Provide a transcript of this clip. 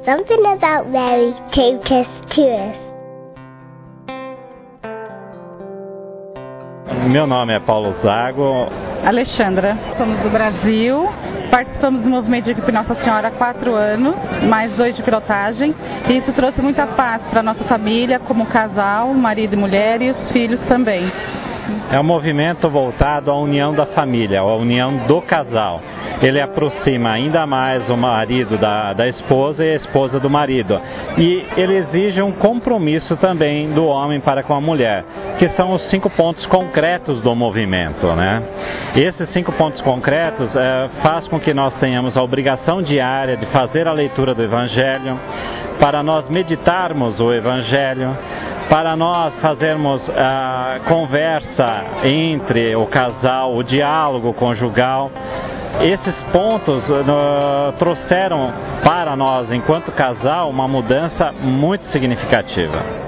something about Mary take us to us. Meu nome é Paulo Zago. Alexandra, somos do Brasil, participamos do movimento de Equipe Nossa Senhora há 4 anos, mais 2 de pilotagem, e isso trouxe muita paz para a nossa família, como casal, marido e mulher, e os filhos também. É um movimento voltado à união da família, à união do casal. Ele aproxima ainda mais o marido da esposa e a esposa do marido. E ele exige um compromisso também do homem para com a mulher, que são os 5 pontos concretos do movimento, né? Esses 5 pontos concretos faz com que nós tenhamos a obrigação diária de fazer a leitura do Evangelho, para nós meditarmos o Evangelho, para nós fazermos a conversa entre o casal, o diálogo conjugal. Esses pontos trouxeram para nós, enquanto casal, uma mudança muito significativa.